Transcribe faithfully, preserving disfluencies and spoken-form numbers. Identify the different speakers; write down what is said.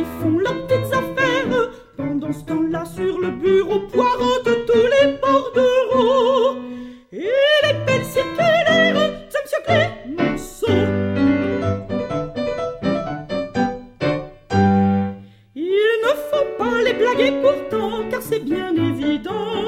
Speaker 1: font leurs petites affaires. Pendant ce temps-là, sur le bureau, poireautent tous les bordereaux. Et les belles circulaires de Monsieur Clémenceau. Il ne faut pas les blaguer pourtant, car c'est bien évident